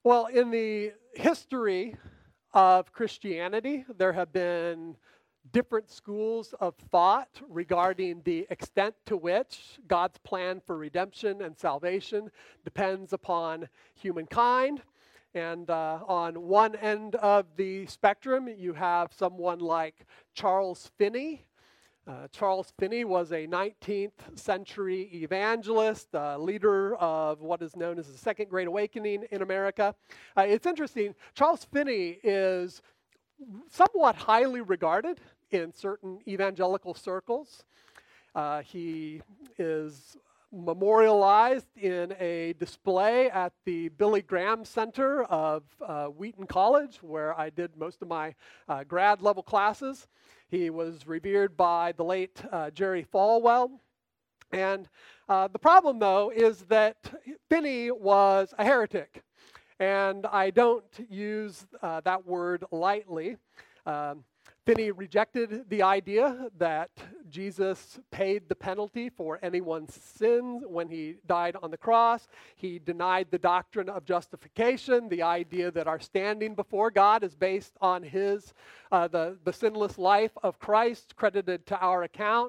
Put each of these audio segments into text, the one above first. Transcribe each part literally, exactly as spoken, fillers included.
Well, in the history of Christianity, there have been different schools of thought regarding the extent to which God's plan for redemption and salvation depends upon humankind. And uh, on one end of the spectrum, you have someone like Charles Finney. Uh, Charles Finney was a nineteenth century evangelist, uh, leader of what is known as the Second Great Awakening in America. Uh, it's interesting, Charles Finney is somewhat highly regarded in certain evangelical circles. Uh, he is memorialized in a display at the Billy Graham Center of uh, Wheaton College, where I did most of my uh, grad level classes. He was revered by the late uh, Jerry Falwell. And uh, the problem, though, is that Finney was a heretic. And I don't use uh, that word lightly. Um, Finney rejected the idea that Jesus paid the penalty for anyone's sins when he died on the cross. He denied the doctrine of justification, the idea that our standing before God is based on his, uh, the, the sinless life of Christ credited to our account.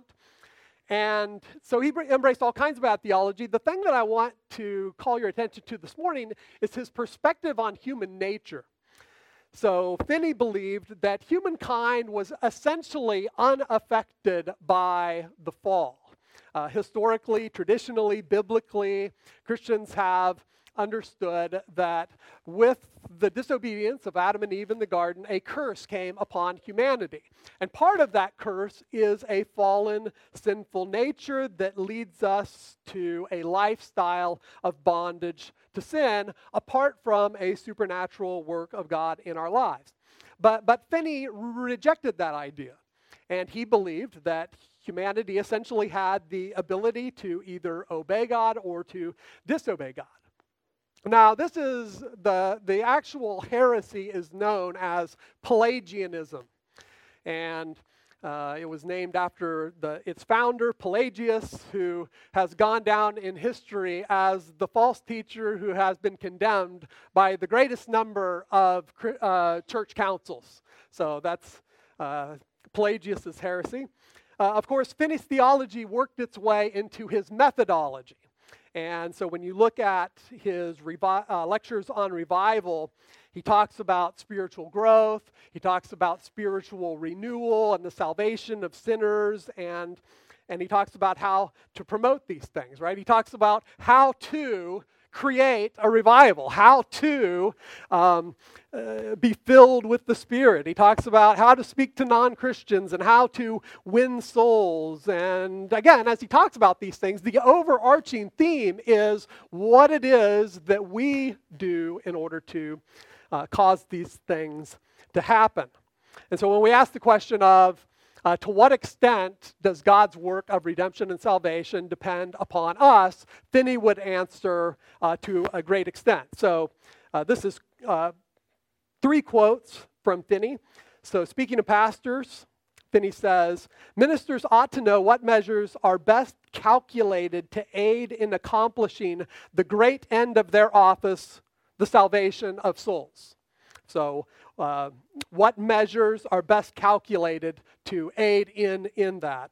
And so he embraced all kinds of bad theology. The thing that I want to call your attention to this morning is his perspective on human nature. So Finney believed that humankind was essentially unaffected by the fall. Uh, historically, traditionally, biblically, Christians have understood that with the disobedience of Adam and Eve in the garden, a curse came upon humanity. And part of that curse is a fallen, sinful nature that leads us to a lifestyle of bondage to sin, apart from a supernatural work of God in our lives. But, but Finney rejected that idea. And he believed that humanity essentially had the ability to either obey God or to disobey God. Now, this is the, the actual heresy is known as Pelagianism. And uh, it was named after the, its founder, Pelagius, who has gone down in history as the false teacher who has been condemned by the greatest number of uh, church councils. So that's uh, Pelagius' heresy. Uh, of course, Finney's theology worked its way into his methodology. And so when you look at his revi- uh, lectures on revival, he talks about spiritual growth, he talks about spiritual renewal and the salvation of sinners, and, and he talks about how to promote these things, right? He talks about how to create a revival, how to um, uh, be filled with the Spirit. He talks about how to speak to non-Christians and how to win souls. And again, as he talks about these things, the overarching theme is what it is that we do in order to uh, cause these things to happen. And so when we ask the question of Uh, to what extent does God's work of redemption and salvation depend upon us, Finney would answer uh, to a great extent. So uh, this is uh, three quotes from Finney. So speaking of pastors, Finney says, "Ministers ought to know what measures are best calculated to aid in accomplishing the great end of their office, the salvation of souls." So uh, what measures are best calculated to aid in, in that?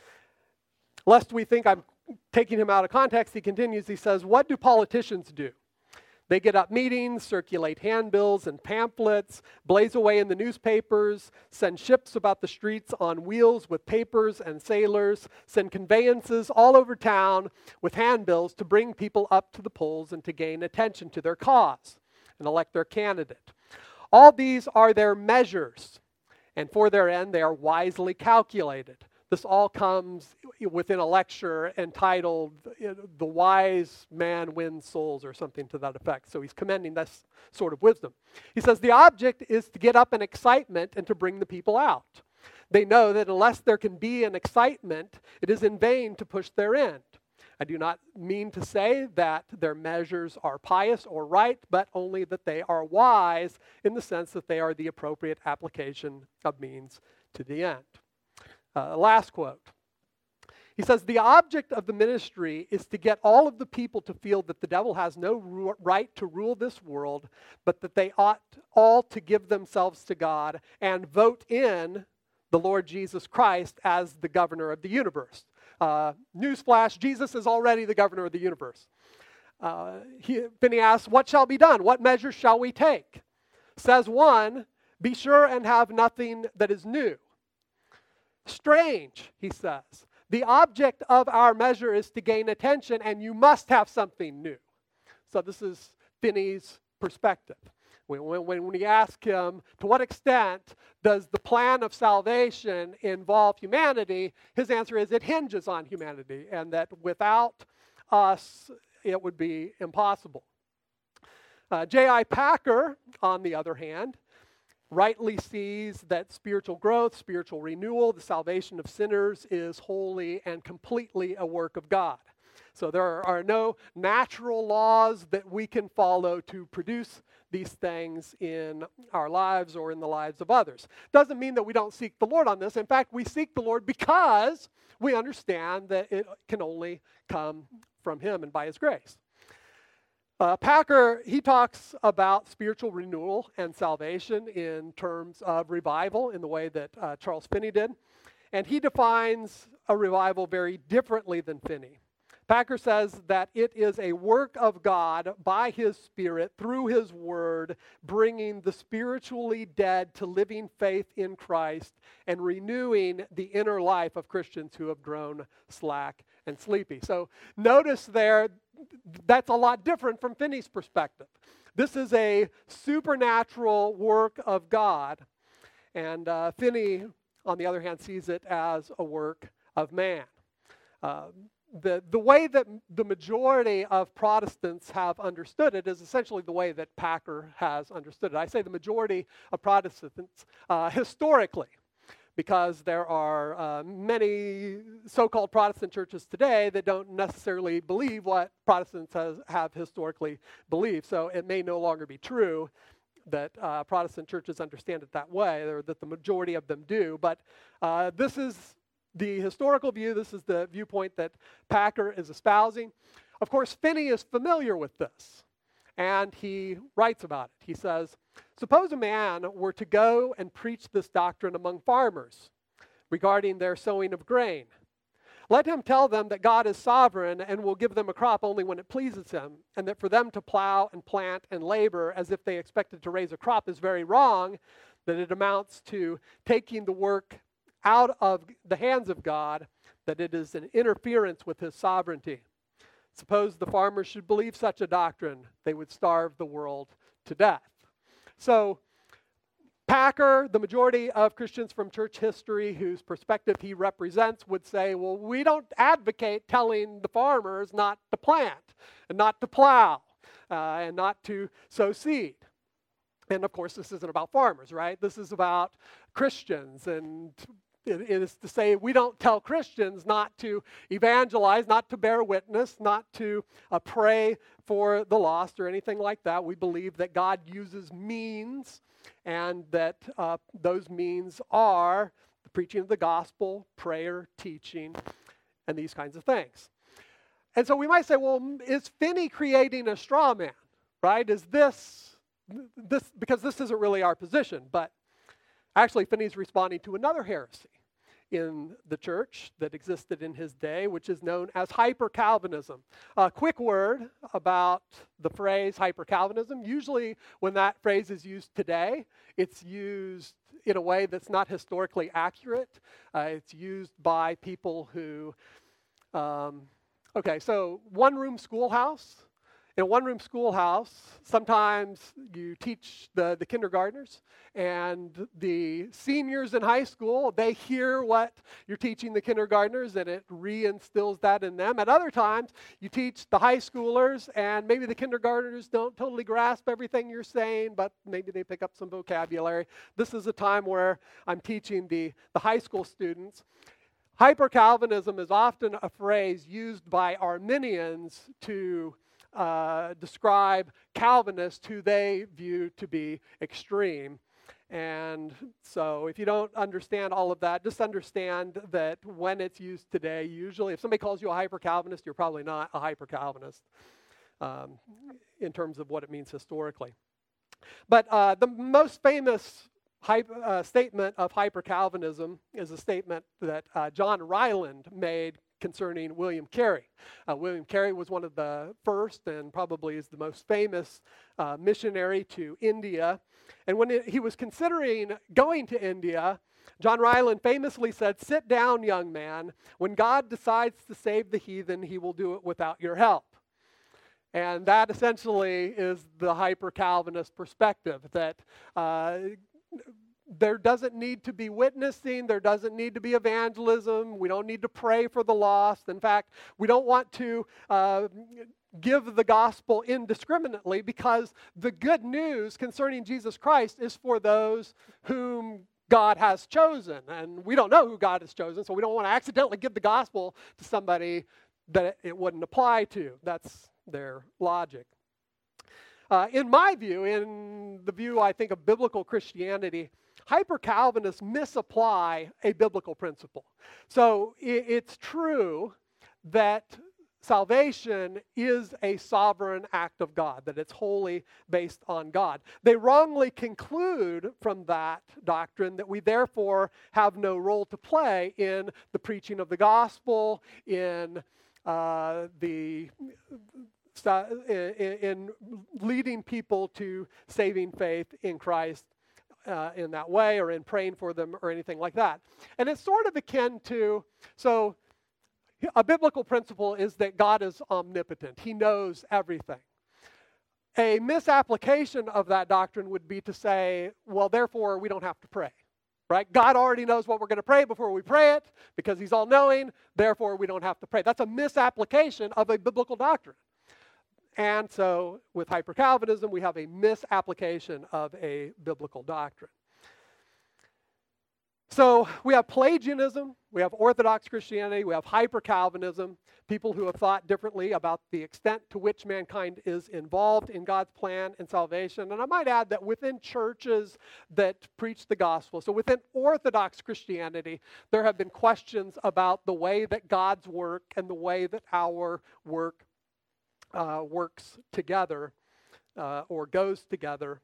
Lest we think I'm taking him out of context, he continues, he says, "What do politicians do? They get up meetings, circulate handbills and pamphlets, blaze away in the newspapers, send ships about the streets on wheels with papers and sailors, send conveyances all over town with handbills to bring people up to the polls and to gain attention to their cause and elect their candidate. All these are their measures, and for their end they are wisely calculated." This all comes within a lecture entitled "The Wise Man Wins Souls," or something to that effect. So he's commending this sort of wisdom. He says the object is to get up an excitement and to bring the people out. They know that unless there can be an excitement, it is in vain to push their end. I do not mean to say that their measures are pious or right, but only that they are wise in the sense that they are the appropriate application of means to the end. Uh, last quote. He He says, the object of the ministry is to get all of the people to feel that the devil has no ru- right to rule this world, but that they ought all to give themselves to God and vote in the Lord Jesus Christ as the governor of the universe. Uh, newsflash, Jesus is already the governor of the universe. Uh, he, Finney asks, what shall be done? What measures shall we take? Says one, be sure and have nothing that is new. Strange, he says. The object of our measure is to gain attention, and you must have something new. So this is Finney's perspective. When, when, when we ask him, to what extent does the plan of salvation involve humanity, his answer is it hinges on humanity, and that without us, it would be impossible. Uh, J I Packer, on the other hand, rightly sees that spiritual growth, spiritual renewal, the salvation of sinners is wholly and completely a work of God. So there are no natural laws that we can follow to produce these things in our lives or in the lives of others. Doesn't mean that we don't seek the Lord on this. In fact, we seek the Lord because we understand that it can only come from Him and by His grace. Uh, Packer, he talks about spiritual renewal and salvation in terms of revival in the way that uh, Charles Finney did. And he defines a revival very differently than Finney. Packer says that it is a work of God by His Spirit through His Word, bringing the spiritually dead to living faith in Christ and renewing the inner life of Christians who have grown slack and sleepy. So notice there, that's a lot different from Finney's perspective. This is a supernatural work of God, and uh, Finney, on the other hand, sees it as a work of man. Uh, The, the way that the majority of Protestants have understood it is essentially the way that Packer has understood it. I say the majority of Protestants uh, historically, because there are uh, many so-called Protestant churches today that don't necessarily believe what Protestants has, have historically believed. So it may no longer be true that uh, Protestant churches understand it that way, or that the majority of them do. But uh, this is the historical view. This is the viewpoint that Packer is espousing. Of course, Finney is familiar with this, and he writes about it. He says, suppose a man were to go and preach this doctrine among farmers regarding their sowing of grain. Let him tell them that God is sovereign and will give them a crop only when it pleases Him, and that for them to plow and plant and labor as if they expected to raise a crop is very wrong, that it amounts to taking the work out of the hands of God, that it is an interference with His sovereignty. Suppose the farmers should believe such a doctrine, they would starve the world to death. So Packer, the majority of Christians from church history whose perspective he represents, would say, well, we don't advocate telling the farmers not to plant and not to plow uh, and not to sow seed. And of course, this isn't about farmers, right? This is about Christians, and it is to say we don't tell Christians not to evangelize, not to bear witness, not to uh, pray for the lost or anything like that. We believe that God uses means, and that uh, those means are the preaching of the gospel, prayer, teaching, and these kinds of things. And so we might say, well, is Finney creating a straw man, right? Is this, this because this isn't really our position, but actually, Finney's responding to another heresy in the church that existed in his day, which is known as hyper-Calvinism. A quick word about the phrase hyper-Calvinism. Usually when that phrase is used today, it's used in a way that's not historically accurate. Uh, it's used by people who, um, okay, so one-room schoolhouse. In a one-room schoolhouse, sometimes you teach the, the kindergartners, and the seniors in high school, they hear what you're teaching the kindergartners, and it reinstills that in them. At other times, you teach the high schoolers, and maybe the kindergartners don't totally grasp everything you're saying, but maybe they pick up some vocabulary. This is a time where I'm teaching the, the high school students. Hyper-Calvinism is often a phrase used by Arminians to Uh, describe Calvinists who they view to be extreme. And so if you don't understand all of that, just understand that when it's used today, usually if somebody calls you a hyper-Calvinist, you're probably not a hyper-Calvinist um, in terms of what it means historically. But uh, the most famous hype, uh, statement of hyper-Calvinism is a statement that uh, John Ryland made concerning William Carey. Uh, William Carey was one of the first and probably is the most famous uh, missionary to India. And when it, he was considering going to India, John Ryland famously said, "Sit down, young man. When God decides to save the heathen, he will do it without your help." And that essentially is the hyper-Calvinist perspective, that uh, there doesn't need to be witnessing, there doesn't need to be evangelism, we don't need to pray for the lost. In fact, we don't want to uh, give the gospel indiscriminately, because the good news concerning Jesus Christ is for those whom God has chosen. And we don't know who God has chosen, so we don't want to accidentally give the gospel to somebody that it wouldn't apply to. That's their logic. Uh, in my view, in the view, I think, of biblical Christianity, hyper-Calvinists misapply a biblical principle. So it, it's true that salvation is a sovereign act of God, that it's wholly based on God. They wrongly conclude from that doctrine that we therefore have no role to play in the preaching of the gospel, in uh, the in, in leading people to saving faith in Christ uh, in that way, or in praying for them, or anything like that. And it's sort of akin to, so a biblical principle is that God is omnipotent. He knows everything. A misapplication of that doctrine would be to say, well, therefore, we don't have to pray, right? God already knows what we're going to pray before we pray it, because he's all-knowing, therefore, we don't have to pray. That's a misapplication of a biblical doctrine. And so, with hyper-Calvinism, we have a misapplication of a biblical doctrine. So we have Pelagianism, we have Orthodox Christianity, we have hyper-Calvinism, people who have thought differently about the extent to which mankind is involved in God's plan and salvation. And I might add that within churches that preach the gospel, so within Orthodox Christianity, there have been questions about the way that God's work and the way that our work uh, works together uh, or goes together.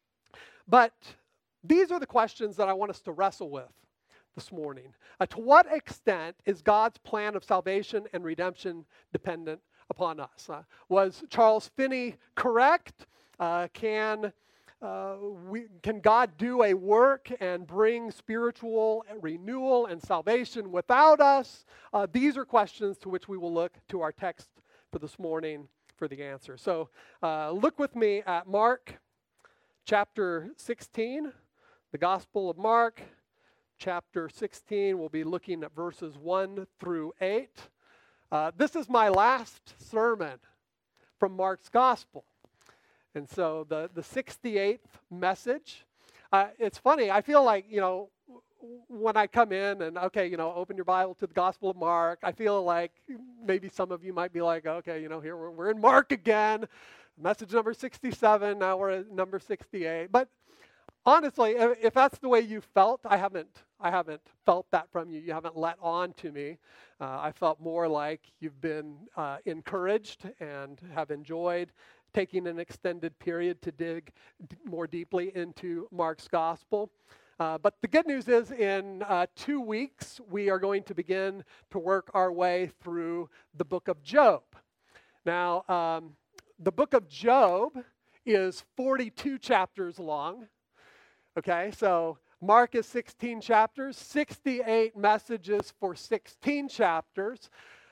But these are the questions that I want us to wrestle with this morning. Uh, to what extent is God's plan of salvation and redemption dependent upon us? Uh, was Charles Finney correct? Uh, can, uh, we, can God do a work and bring spiritual renewal and salvation without us? Uh, these are questions to which we will look to our text for this morning for the answer. So uh, look with me at Mark chapter sixteen. The Gospel of Mark, chapter sixteen, we'll be looking at verses one through eight. Uh, this is my last sermon from Mark's Gospel. And so the, the sixty-eighth message, uh, it's funny, I feel like, you know, when I come in and, okay, you know, open your Bible to the Gospel of Mark, I feel like maybe some of you might be like, okay, you know, here we're, we're in Mark again, message number sixty-seven, now we're at number sixty-eight. But honestly, if that's the way you felt, I haven't I haven't felt that from you. You haven't let on to me. Uh, I felt more like you've been uh, encouraged and have enjoyed taking an extended period to dig d- more deeply into Mark's gospel. Uh, but the good news is in uh, two weeks, we are going to begin to work our way through the book of Job. Now, um, the book of Job is forty-two chapters long. Okay, so Mark is sixteen chapters, sixty-eight messages for sixteen chapters,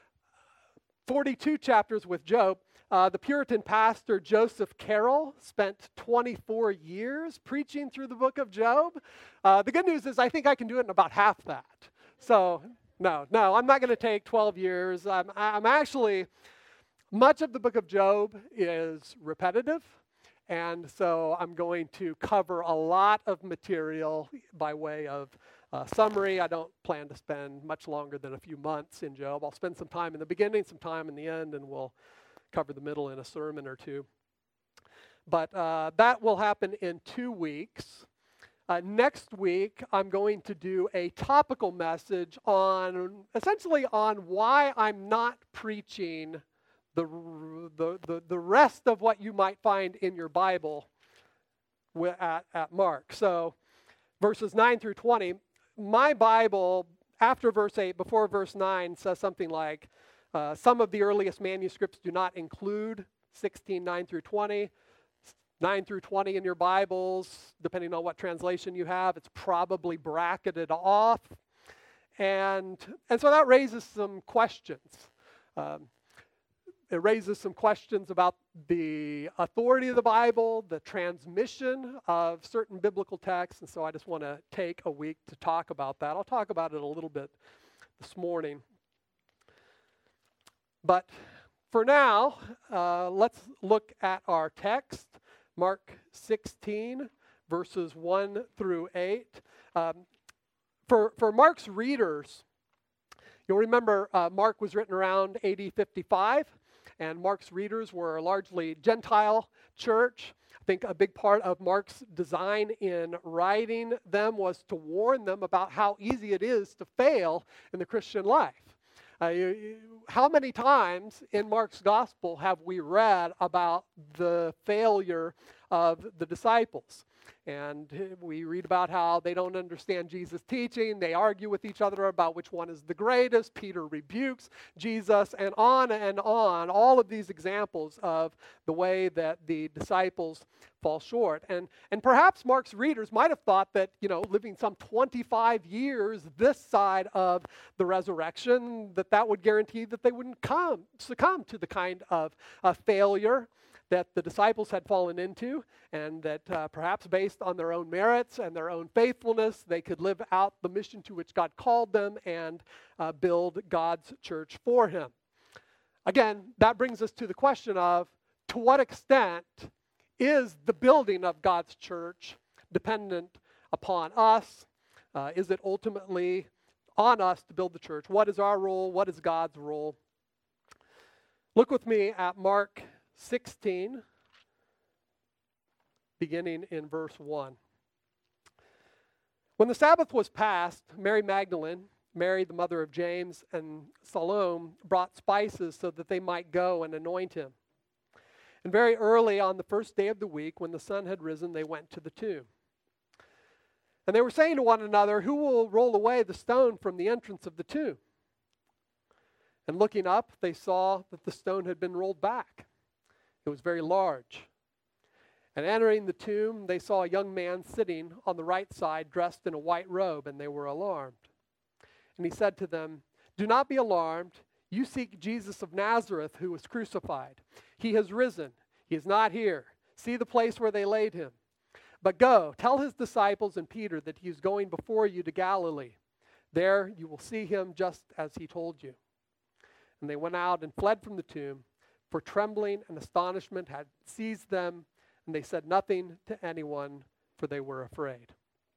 forty-two chapters with Job. Uh, the Puritan pastor Joseph Carroll spent twenty-four years preaching through the book of Job. Uh, the good news is I think I can do it in about half that. So no, no, I'm not going to take twelve years. I'm, I'm actually, much of the book of Job is repetitive. And so I'm going to cover a lot of material by way of uh, summary. I don't plan to spend much longer than a few months in Job. I'll spend some time in the beginning, some time in the end, and we'll cover the middle in a sermon or two. But uh, that will happen in two weeks. Uh, next week, I'm going to do a topical message on, essentially on why I'm not preaching the, the, the, the rest of what you might find in your Bible at, at Mark. So verses nine through twenty, my Bible, after verse eight, before verse nine, says something like, uh, some of the earliest manuscripts do not include sixteen, nine through twenty. nine through twenty in your Bibles, depending on what translation you have, it's probably bracketed off. And, and so that raises some questions. Um, it raises some questions about the authority of the Bible, the transmission of certain biblical texts, and so I just want to take a week to talk about that. I'll talk about it a little bit this morning. But for now, uh, let's look at our text. Mark sixteen, verses one through eight. Um, for, for Mark's readers, you'll remember uh, Mark was written around A D fifty-five, and Mark's readers were a largely Gentile church. I think a big part of Mark's design in writing them was to warn them about how easy it is to fail in the Christian life. Uh, you, you, how many times in Mark's gospel have we read about the failure of the disciples? And we read about how they don't understand Jesus' teaching. They argue with each other about which one is the greatest. Peter rebukes Jesus, and on and on. All of these examples of the way that the disciples fall short. And, and perhaps Mark's readers might have thought that, you know, living some twenty-five years this side of the resurrection, that that would guarantee that they wouldn't come, succumb to the kind of uh, failure that the disciples had fallen into, and that uh, perhaps based on their own merits and their own faithfulness, they could live out the mission to which God called them and uh, build God's church for him. Again, that brings us to the question of, to what extent is the building of God's church dependent upon us? Uh, is it ultimately on us to build the church? What is our role? What is God's role? Look with me at Mark sixteen, beginning in verse one. When the Sabbath was past, Mary Magdalene, Mary the mother of James, and Salome brought spices so that they might go and anoint him. And very early on the first day of the week, when the sun had risen, they went to the tomb. And they were saying to one another, "Who will roll away the stone from the entrance of the tomb?" And looking up, they saw that the stone had been rolled back. It was very large. And entering the tomb, they saw a young man sitting on the right side, dressed in a white robe, and they were alarmed. And he said to them, "Do not be alarmed. You seek Jesus of Nazareth, who was crucified. He has risen. He is not here. See the place where they laid him. But go, tell his disciples and Peter that he is going before you to Galilee. There you will see him just as he told you." And they went out and fled from the tomb, for trembling and astonishment had seized them, and they said nothing to anyone, for they were afraid.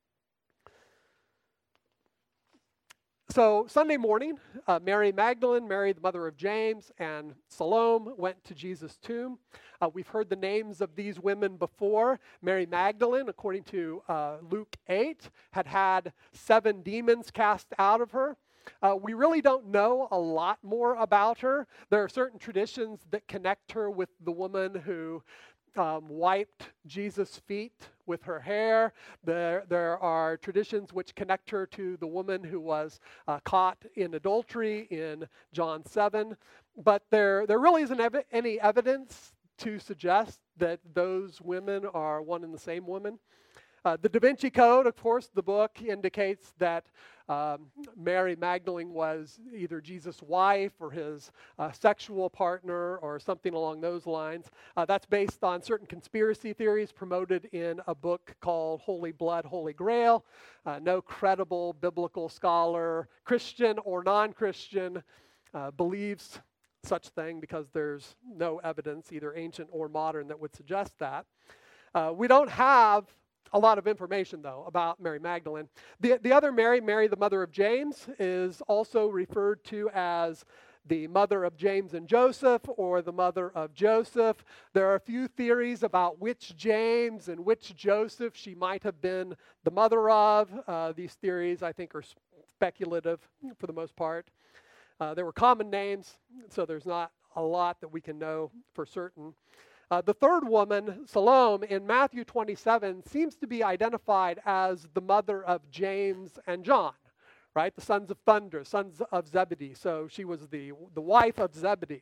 So Sunday morning, uh, Mary Magdalene, Mary the mother of James, and Salome went to Jesus' tomb. Uh, we've heard the names of these women before. Mary Magdalene, according to uh, Luke eight, had had seven demons cast out of her. Uh, we really don't know a lot more about her. There are certain traditions that connect her with the woman who um, wiped Jesus' feet with her hair. There, there are traditions which connect her to the woman who was uh, caught in adultery in John seven. But there, there really isn't ev- any evidence to suggest that those women are one and the same woman. Uh, the Da Vinci Code, of course, the book indicates that um, Mary Magdalene was either Jesus' wife or his uh, sexual partner or something along those lines. Uh, that's based on certain conspiracy theories promoted in a book called Holy Blood, Holy Grail. Uh, no credible biblical scholar, Christian or non-Christian, uh, believes such thing because there's no evidence, either ancient or modern, that would suggest that. Uh, we don't have a lot of information, though, about Mary Magdalene. The, the other Mary, Mary the mother of James, is also referred to as the mother of James and Joseph or the mother of Joseph. There are a few theories about which James and which Joseph she might have been the mother of. Uh, these theories, I think, are speculative for the most part. Uh, there were common names, so there's not a lot that we can know for certain. Uh, the third woman, Salome, in Matthew twenty-seven, seems to be identified as the mother of James and John, right? The sons of thunder, sons of Zebedee. So she was the, the wife of Zebedee.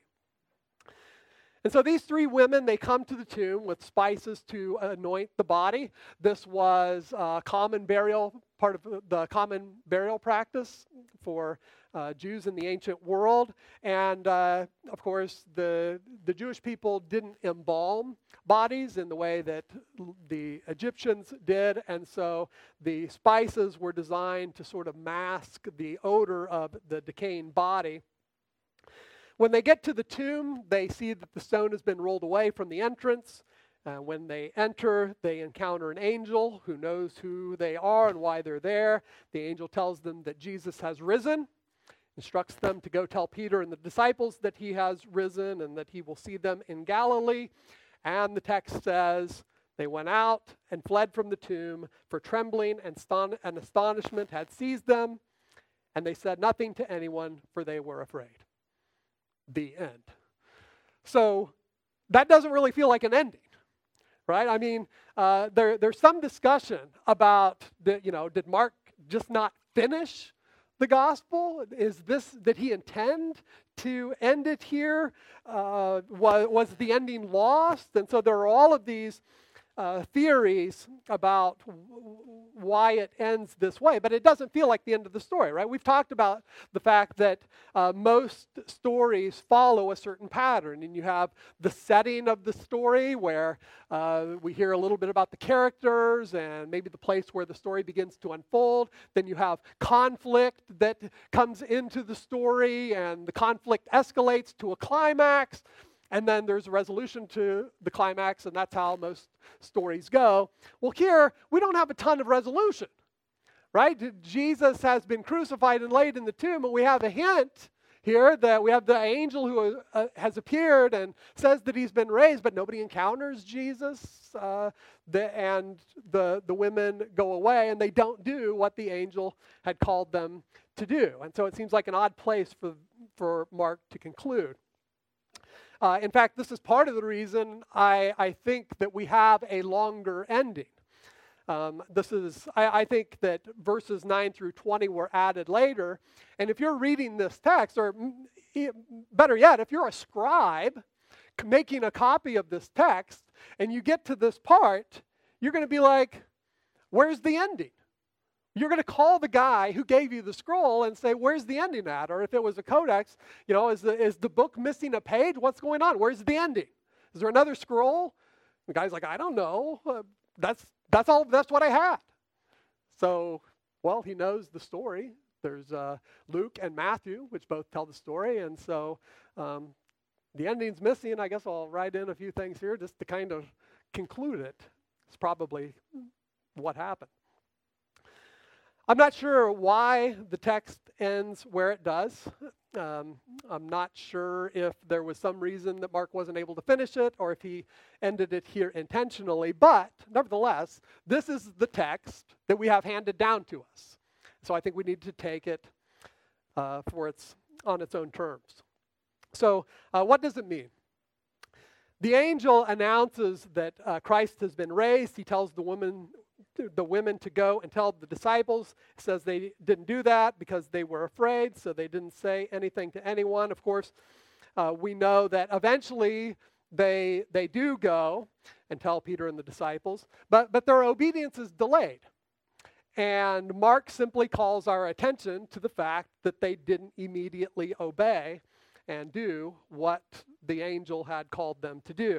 And so these three women, they come to the tomb with spices to anoint the body. This was a common burial, part of the common burial practice for uh, Jews in the ancient world. And uh, of course, the, the Jewish people didn't embalm bodies in the way that the Egyptians did. And so the spices were designed to sort of mask the odor of the decaying body. When they get to the tomb, they see that the stone has been rolled away from the entrance. Uh, when they enter, they encounter an angel who knows who they are and why they're there. The angel tells them that Jesus has risen, instructs them to go tell Peter and the disciples that he has risen and that he will see them in Galilee. And the text says, they went out and fled from the tomb, for trembling and, ston- and astonishment had seized them, and they said nothing to anyone, for they were afraid. The end. So that doesn't really feel like an ending, right? I mean, uh, there, there's some discussion about, the, you know, did Mark just not finish the gospel? Is this, did he intend to end it here? Uh, was, was the ending lost? And so there are all of these uh, theories about w- why it ends this way, but it doesn't feel like the end of the story, right? We've talked about the fact that uh, most stories follow a certain pattern, and you have the setting of the story where uh, we hear a little bit about the characters and maybe the place where the story begins to unfold. Then you have conflict that comes into the story, and the conflict escalates to a climax. And then there's a resolution to the climax, and that's how most stories go. Well, here, we don't have a ton of resolution, right? Jesus has been crucified and laid in the tomb, and we have a hint here that we have the angel who uh, has appeared and says that he's been raised, but nobody encounters Jesus. Uh, the, and the, the women go away, and they don't do what the angel had called them to do. And so it seems like an odd place for, for Mark to conclude. Uh, in fact, this is part of the reason I, I think that we have a longer ending. Um, this is, I, I think that verses nine through twenty were added later. And if you're reading this text, or better yet, if you're a scribe making a copy of this text, and you get to this part, you're going to be like, where's the ending? You're going to call the guy who gave you the scroll and say, where's the ending at? Or if it was a codex, you know, is the, is the book missing a page? What's going on? Where's the ending? Is there another scroll? The guy's like, I don't know. Uh, that's, that's all, that's what I had. So, well, he knows the story. There's uh, Luke and Matthew, which both tell the story. And so um, the ending's missing. I guess I'll write in a few things here just to kind of conclude it. It's probably what happened. I'm not sure why the text ends where it does. Um, I'm not sure if there was some reason that Mark wasn't able to finish it or if he ended it here intentionally. But nevertheless, this is the text that we have handed down to us. So I think we need to take it uh, for its on its own terms. So uh, what does it mean? The angel announces that uh, Christ has been raised. He tells the woman the women to go and tell the disciples. It says they didn't do that because they were afraid, so they didn't say anything to anyone. Of course, uh, we know that eventually they they do go and tell Peter and the disciples, but but their obedience is delayed. And Mark simply calls our attention to the fact that they didn't immediately obey and do what the angel had called them to do.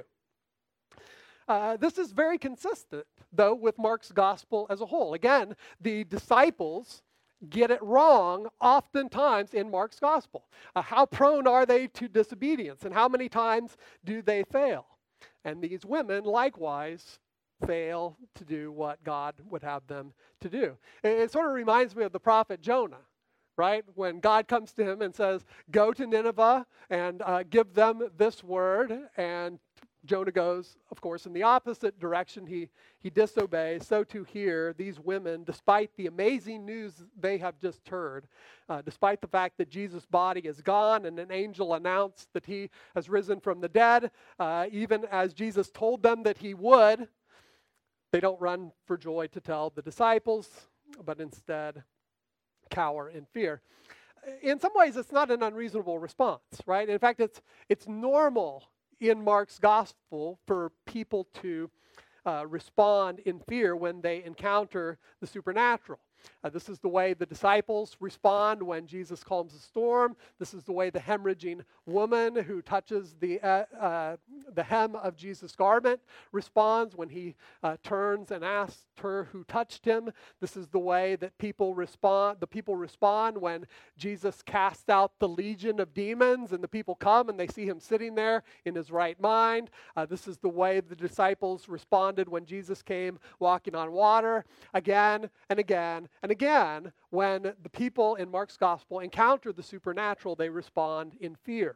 Uh, this is very consistent, though, with Mark's gospel as a whole. Again, the disciples get it wrong oftentimes in Mark's gospel. Uh, how prone are they to disobedience, and how many times do they fail? And these women, likewise, fail to do what God would have them to do. It, it sort of reminds me of the prophet Jonah, right? When God comes to him and says, go to Nineveh and uh, give them this word, and Jonah goes, of course, in the opposite direction. He, he disobeys. So too here, these women, despite the amazing news they have just heard, uh, despite the fact that Jesus' body is gone and an angel announced that he has risen from the dead, uh, even as Jesus told them that he would, they don't run for joy to tell the disciples, but instead cower in fear. In some ways, it's not an unreasonable response, right? In fact, it's it's normal in Mark's gospel for people to uh, respond in fear when they encounter the supernatural. Uh, this is the way the disciples respond when Jesus calms a storm. This is the way the hemorrhaging woman who touches the uh, uh, the hem of Jesus' garment responds when he uh, turns and asks her who touched him. This is the way that people respond. The people respond when Jesus casts out the legion of demons, and the people come and they see him sitting there in his right mind. Uh, this is the way the disciples responded when Jesus came walking on water. Again and again and again, when the people in Mark's gospel encounter the supernatural, they respond in fear.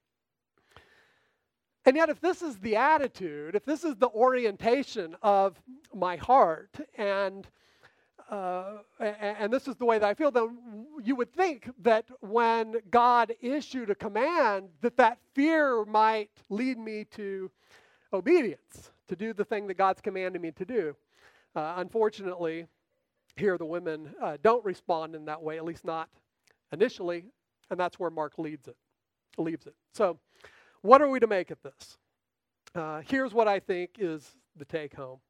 And yet, if this is the attitude, if this is the orientation of my heart, and uh, and this is the way that I feel, then you would think that when God issued a command, that that fear might lead me to obedience, to do the thing that God's commanded me to do. Uh, unfortunately, here the women uh, don't respond in that way, at least not initially, and that's where Mark leads it, leaves it. So, what are we to make of this? Uh, here's what I think is the take home.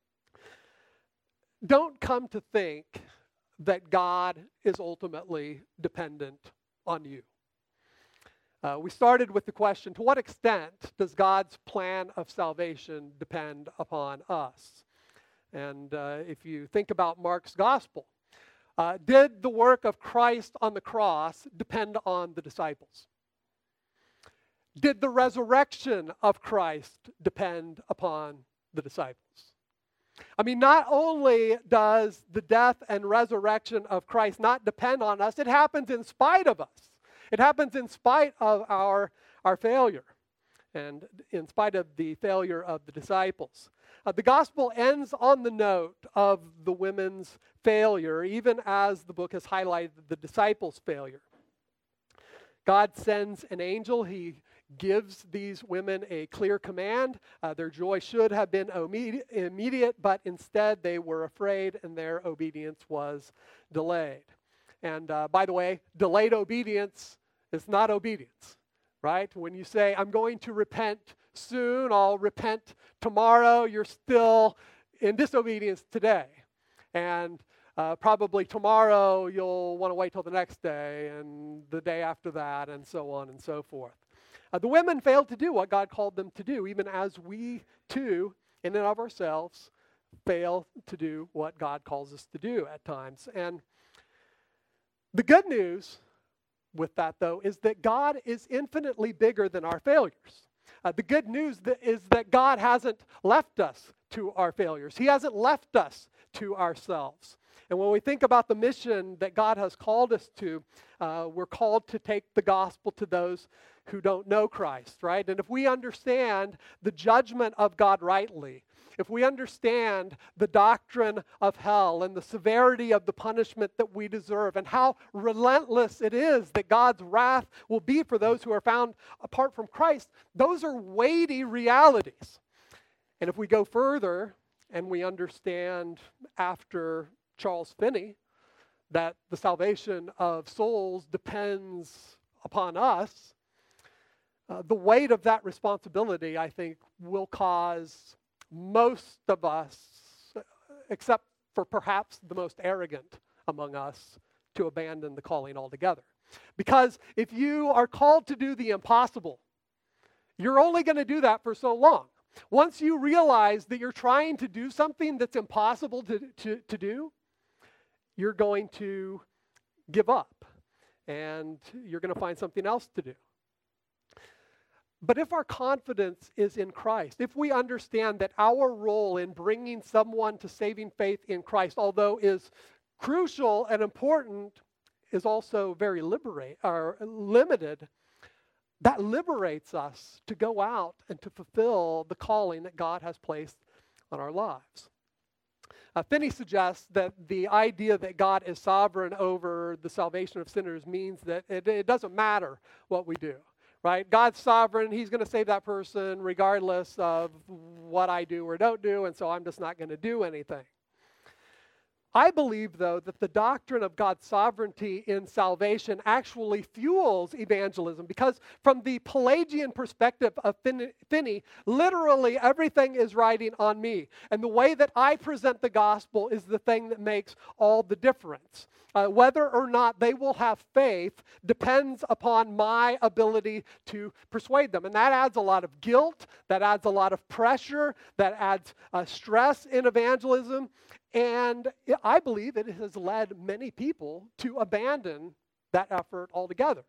Don't come to think that God is ultimately dependent on you. Uh, we started with the question, to what extent does God's plan of salvation depend upon us? And uh, if you think about Mark's gospel, uh, did the work of Christ on the cross depend on the disciples? Did the resurrection of Christ depend upon the disciples? I mean, not only does the death and resurrection of Christ not depend on us, it happens in spite of us. It happens in spite of our, our failure and in spite of the failure of the disciples. Uh, the gospel ends on the note of the women's failure, even as the book has highlighted the disciples' failure. God sends an angel. He gives these women a clear command. Uh, their joy should have been immediate, but instead they were afraid and their obedience was delayed. And uh, by the way, delayed obedience is not obedience, right? When you say, I'm going to repent soon, I'll repent tomorrow, you're still in disobedience today. And uh, probably tomorrow you'll want to wait till the next day and the day after that and so on and so forth. Uh, the women failed to do what God called them to do, even as we too, in and of ourselves, fail to do what God calls us to do at times. And the good news with that, though, is that God is infinitely bigger than our failures. Uh, the good news that is that God hasn't left us to our failures. He hasn't left us to ourselves. And when we think about the mission that God has called us to, uh, we're called to take the gospel to those who don't know Christ, right? And if we understand the judgment of God rightly, if we understand the doctrine of hell and the severity of the punishment that we deserve and how relentless it is that God's wrath will be for those who are found apart from Christ, those are weighty realities. And if we go further and we understand after Charles Finney that the salvation of souls depends upon us, uh, the weight of that responsibility, I think, will cause most of us, except for perhaps the most arrogant among us, to abandon the calling altogether. Because if you are called to do the impossible, you're only going to do that for so long. Once you realize that you're trying to do something that's impossible to, to, to do, you're going to give up and you're going to find something else to do. But if our confidence is in Christ, if we understand that our role in bringing someone to saving faith in Christ, although is crucial and important, is also very liberate or limited, that liberates us to go out and to fulfill the calling that God has placed on our lives. Uh, Finney suggests that the idea that God is sovereign over the salvation of sinners means that it, it doesn't matter what we do, right? God's sovereign. He's going to save that person regardless of what I do or don't do, and so I'm just not going to do anything. I believe, though, that the doctrine of God's sovereignty in salvation actually fuels evangelism, because from the Pelagian perspective of Finney, literally everything is riding on me. And the way that I present the gospel is the thing that makes all the difference. Uh, whether or not they will have faith depends upon my ability to persuade them. And that adds a lot of guilt, that adds a lot of pressure, that adds uh, stress in evangelism. And I believe it has led many people to abandon that effort altogether.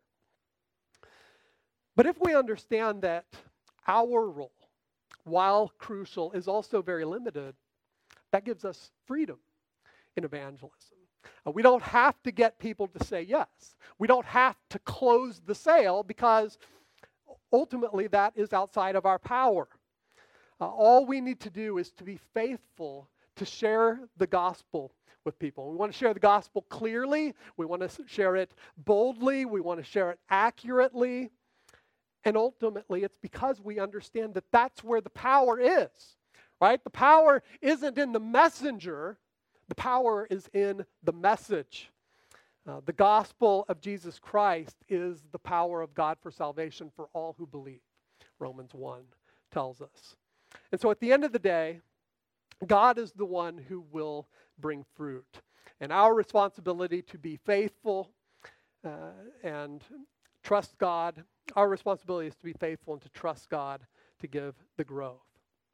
But if we understand that our role, while crucial, is also very limited, that gives us freedom in evangelism. Uh, we don't have to get people to say yes. We don't have to close the sale, because ultimately that is outside of our power. Uh, all we need to do is to be faithful to share the gospel with people. We want to share the gospel clearly. We want to share it boldly. We want to share it accurately. And ultimately, it's because we understand that that's where the power is, right? The power isn't in the messenger. The power is in the message. Uh, the gospel of Jesus Christ is the power of God for salvation for all who believe, Romans one tells us. And so at the end of the day, God is the one who will bring fruit. And our responsibility to be faithful uh, and trust God, our responsibility is to be faithful and to trust God to give the growth.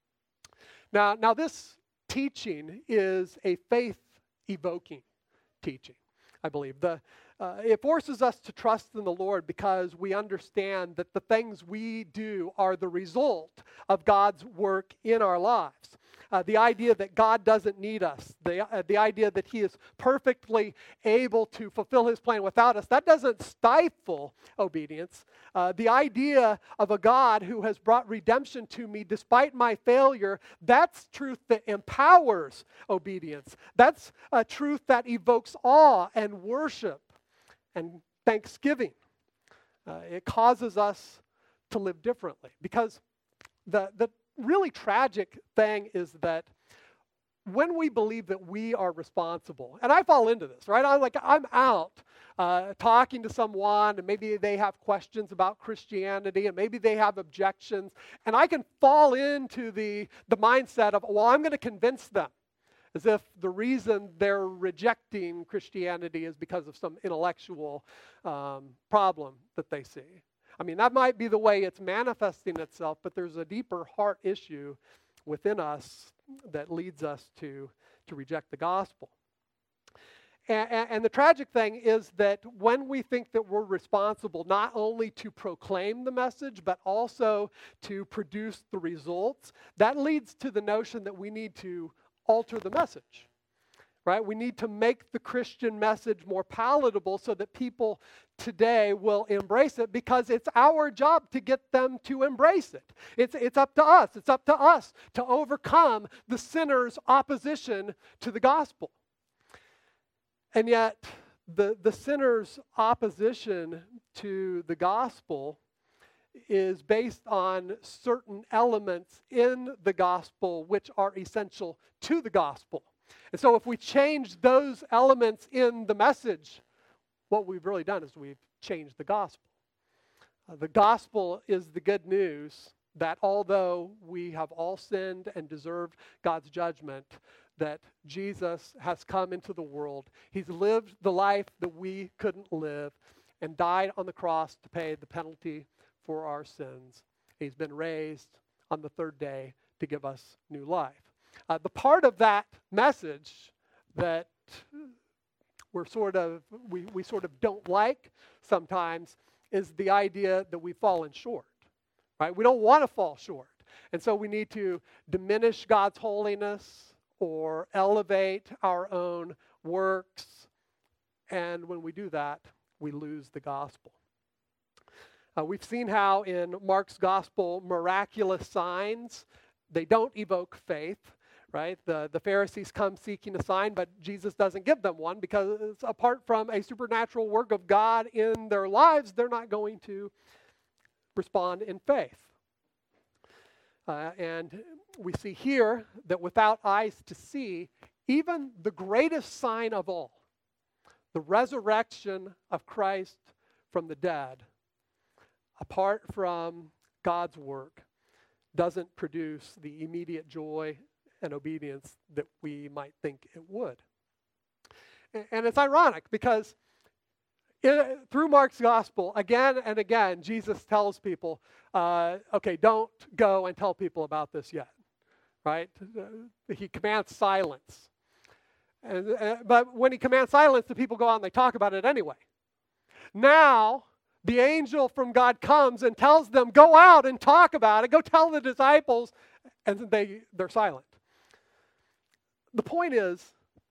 Now, now this teaching is a faith-evoking teaching, I believe. The, uh, it forces us to trust in the Lord because we understand that the things we do are the result of God's work in our lives. Uh, the idea that God doesn't need us, the, uh, the idea that He is perfectly able to fulfill His plan without us, that doesn't stifle obedience. Uh, the idea of a God who has brought redemption to me despite my failure, that's truth that empowers obedience. That's a truth that evokes awe and worship and thanksgiving. Uh, it causes us to live differently, because the, the really tragic thing is that when we believe that we are responsible, and I fall into this, right? I'm like, I'm out uh, talking to someone, and maybe they have questions about Christianity, and maybe they have objections, and I can fall into the, the mindset of, well, I'm going to convince them, as if the reason they're rejecting Christianity is because of some intellectual um, problem that they see. I mean, that might be the way it's manifesting itself, but there's a deeper heart issue within us that leads us to, to reject the gospel. And, and, and the tragic thing is that when we think that we're responsible not only to proclaim the message, but also to produce the results, that leads to the notion that we need to alter the message. Right? We need to make the Christian message more palatable so that people today will embrace it, because it's our job to get them to embrace it. It's, it's up to us. It's up to us to overcome the sinner's opposition to the gospel. And yet, the, the sinner's opposition to the gospel is based on certain elements in the gospel which are essential to the gospel. And so if we change those elements in the message, what we've really done is we've changed the gospel. Uh, the gospel is the good news that although we have all sinned and deserved God's judgment, that Jesus has come into the world. He's lived the life that we couldn't live and died on the cross to pay the penalty for our sins. He's been raised on the third day to give us new life. Uh, the part of that message that we're sort of we, we sort of don't like sometimes is the idea that we've fallen short. Right? We don't want to fall short. And so we need to diminish God's holiness or elevate our own works And when we do that, we lose the gospel. Uh, we've seen how in Mark's gospel, miraculous signs, they don't evoke faith, right? The, the Pharisees come seeking a sign, but Jesus doesn't give them one because apart from a supernatural work of God in their lives, they're not going to respond in faith. Uh, and we see here that without eyes to see, even the greatest sign of all, the resurrection of Christ from the dead, apart from God's work, doesn't produce the immediate joy and obedience that we might think it would. And, and it's ironic because it, through Mark's gospel, again and again, Jesus tells people, uh, okay, don't go and tell people about this yet, right? Uh, he commands silence. And, uh, but when he commands silence, the people go out and they talk about it anyway. Now, the angel from God comes and tells them, go out and talk about it. Go tell the disciples. And they, they're silent. The point is,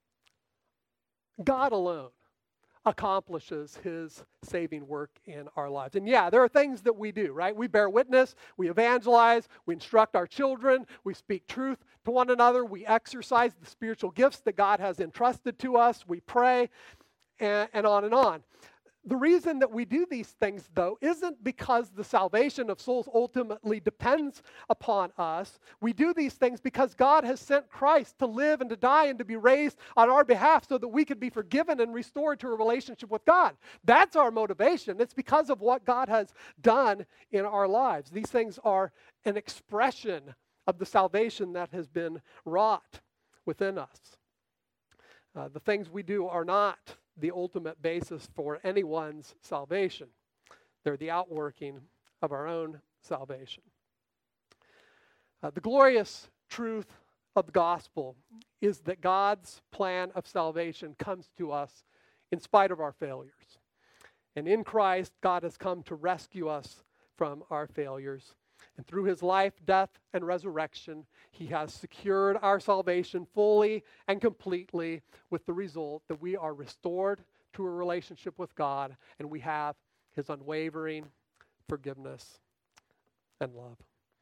God alone accomplishes his saving work in our lives. And yeah, there are things that we do, right? We bear witness, we evangelize, we instruct our children, we speak truth to one another, we exercise the spiritual gifts that God has entrusted to us, we pray, and, and on and on. The reason that we do these things, though, isn't because the salvation of souls ultimately depends upon us. We do these things because God has sent Christ to live and to die and to be raised on our behalf so that we could be forgiven and restored to a relationship with God. That's our motivation. It's because of what God has done in our lives. These things are an expression of the salvation that has been wrought within us. Uh, the things we do are not the ultimate basis for anyone's salvation. They're the outworking of our own salvation. Uh, the glorious truth of the gospel is that God's plan of salvation comes to us in spite of our failures. And in Christ, God has come to rescue us from our failures. And through his life, death, and resurrection, he has secured our salvation fully and completely, with the result that we are restored to a relationship with God and we have his unwavering forgiveness and love.